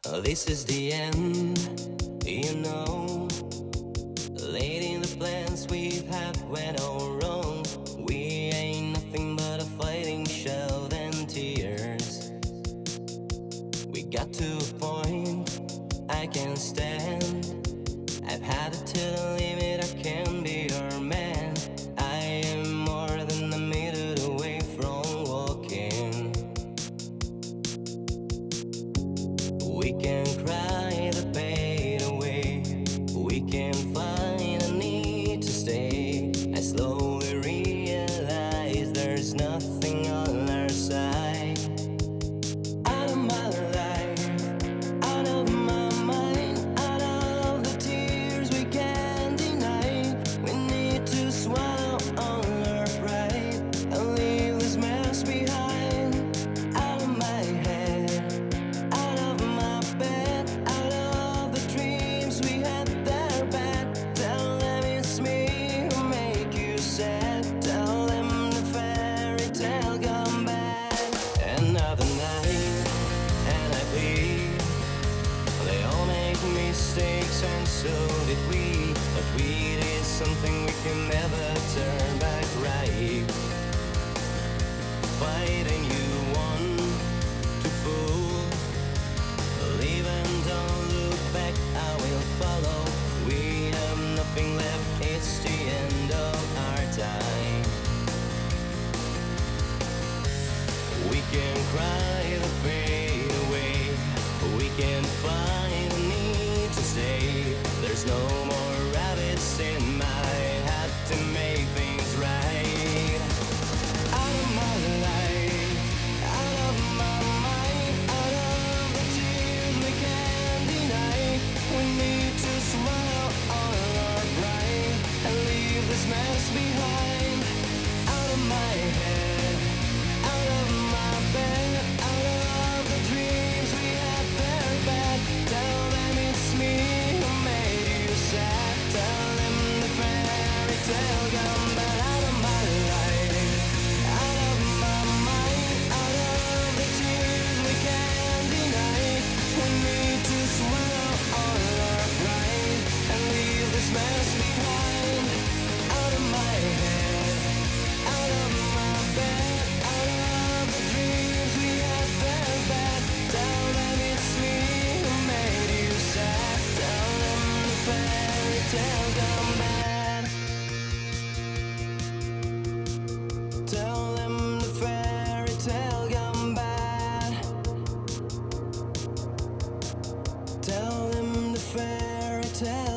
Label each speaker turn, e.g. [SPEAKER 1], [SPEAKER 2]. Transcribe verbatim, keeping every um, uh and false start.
[SPEAKER 1] This is the end, you know. Late in the plans we've had went all wrong. We ain't nothing but a fighting shout and tears. We got to a point I can't stand. I've had it to the limit, I can be your man. I am more than a minute away from walking. We can cry the pain away. We can find a need to stay. I slowly realize there's nothing on our side. Out of my life, out of my mind, out of the tears we can't deny. We need to swallow all our pride and leave this mess behind. Out of my head, out of my bed, out of the dreams we had that are bad. Tell them it's me who make you sad. Tell them the fairy tale gone bad. Another night and I bleed. They all make mistakes and so did we. But we did something we can never turn back right. Fighting you one to fool. Leave and don't look back, I will follow. We have nothing left, it's the end of our time. We can cry the pain away. We can find a need to stay. There's no more rabbits in my hat to make things right. Out of my life, out of my mind, out of the tears we can't deny. We need to swallow all our pride and leave this mess behind. Out of my head, out of my bed, out of the dreams we had very bad. Tell them it's me who made you sad. Tell them the fairy tale gone bad. Out of my life, out of my mind, out of the tears we can't deny. We need to swallow all our pride and leave this mess behind. Out of my head, out of my bed, out of the dreams we had very bad. Tell them it's me who made you sad. Tell them the fairy tale gone bad. Tell them the fairy tale gone bad. Tell them the fairy tale